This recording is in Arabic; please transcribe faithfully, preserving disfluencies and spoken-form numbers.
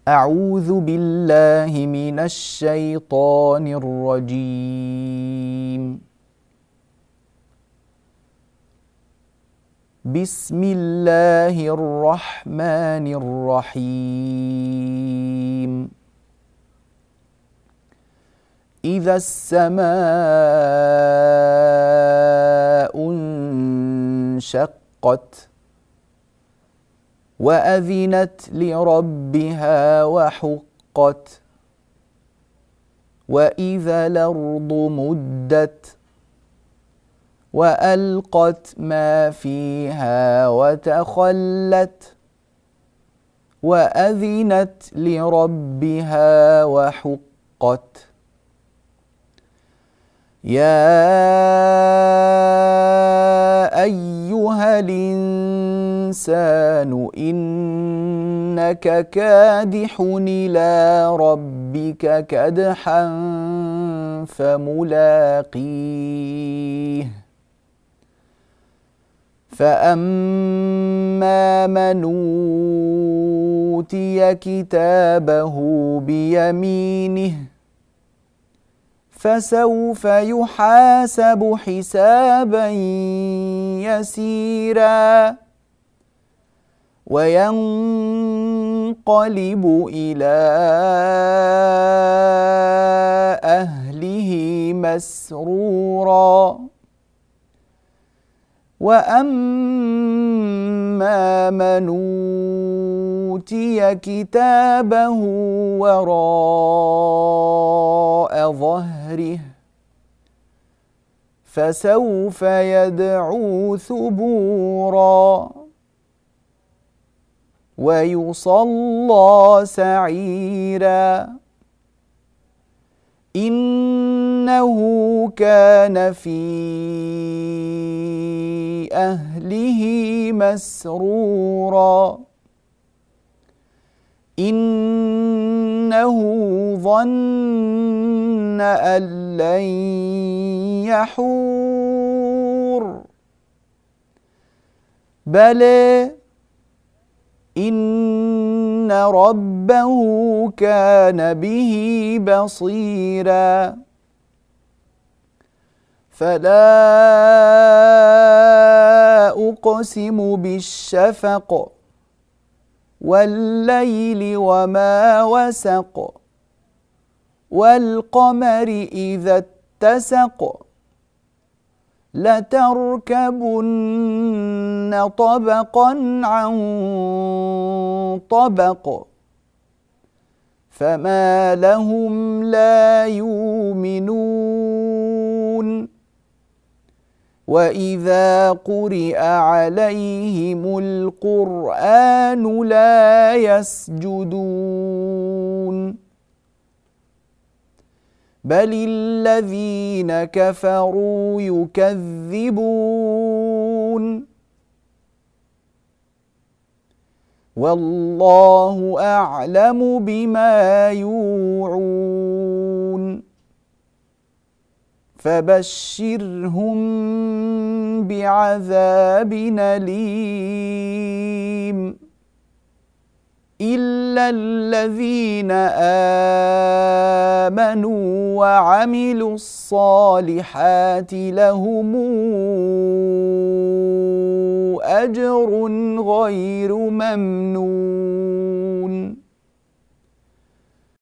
أعوذ بالله من الشيطان الرجيم. بسم الله الرحمن الرحيم. إذا السماء انشقت وأذنت لربها وحقت وإذا الأرض مدت وألقت ما فيها وتخلت وأذنت لربها وحقت. يا أيها الإنسان إنك كادح إلى ربك كدحا فملاقيه. فأما من أوتي كتابه بيمينه فسوف يحاسب حسابا يسيرا وينقلب إلى أهله مسرورا. وأما من أوتي كتابه وراء ظهره فسوف يدعو ثبورا ويصلى سعيرا. إنه كان في أهله مسرورا. إنه ظن أن لن يحور بلى إن ربه كان به بصيرا. فلا أقسم بالشفق والليل وما وسق والقمر إذا اتسق لتركبن طبقا عن طبق فما لهم لا يؤمنون. وإذا قرئ عليهم القرآن لا يسجدون بل الذين كفروا يكذبون. والله أعلم بما يوعون فبشرهم بعذاب أليم إلا الذين آمنوا وعملوا الصالحات لهم أجر غير ممنون.